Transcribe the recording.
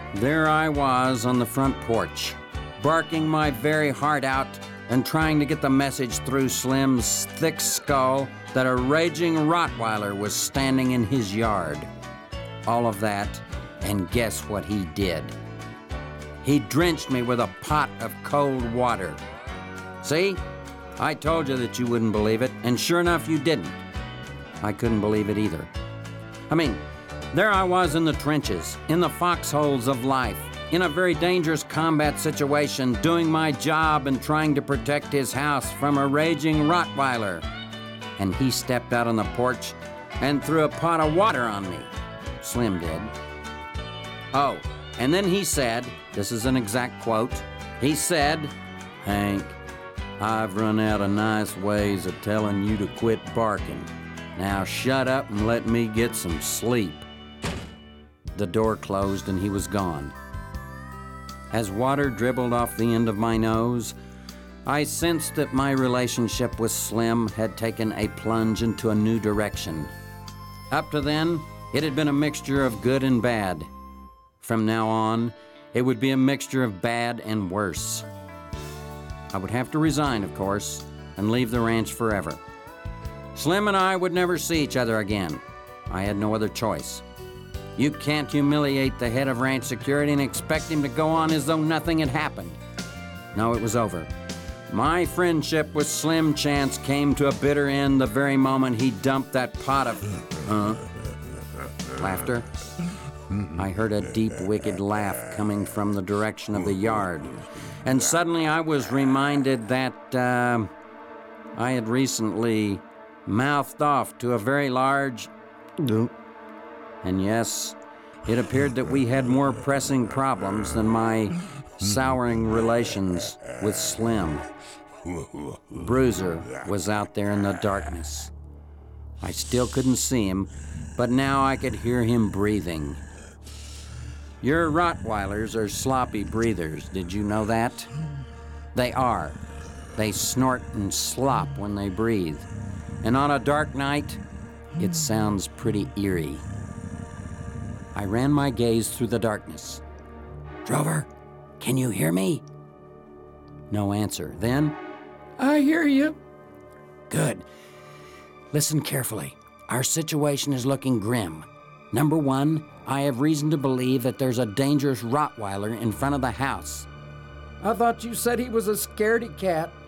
There I was on the front porch, barking my very heart out and trying to get the message through Slim's thick skull that a raging Rottweiler was standing in his yard. All of that, and guess what he did? He drenched me with a pot of cold water. See? I told you that you wouldn't believe it, and sure enough, you didn't. I couldn't believe it either. I mean, there I was in the trenches, in the foxholes of life, in a very dangerous combat situation, doing my job and trying to protect his house from a raging Rottweiler. And he stepped out on the porch and threw a pot of water on me. Slim did. Oh, and then he said, this is an exact quote, he said, "Hank, I've run out of nice ways of telling you to quit barking. Now shut up and let me get some sleep." The door closed and he was gone. As water dribbled off the end of my nose, I sensed that my relationship with Slim had taken a plunge into a new direction. Up to then, it had been a mixture of good and bad. From now on, it would be a mixture of bad and worse. I would have to resign, of course, and leave the ranch forever. Slim and I would never see each other again. I had no other choice. You can't humiliate the head of ranch security and expect him to go on as though nothing had happened. No, it was over. My friendship with Slim Chance came to a bitter end the very moment he dumped that pot of... Laughter? I heard a deep, wicked laugh coming from the direction of the yard. And suddenly I was reminded that I had recently mouthed off to a very large... And yes, it appeared that we had more pressing problems than my souring relations with Slim. Bruiser was out there in the darkness. I still couldn't see him, but now I could hear him breathing. Your Rottweilers are sloppy breathers. Did you know that? They are. They snort and slop when they breathe. And on a dark night, it sounds pretty eerie. I ran my gaze through the darkness. "Drover, can you hear me?" No answer. Then, "I hear you." "Good. Listen carefully. Our situation is looking grim. Number one, I have reason to believe that there's a dangerous Rottweiler in front of the house." "I thought you said he was a scaredy cat."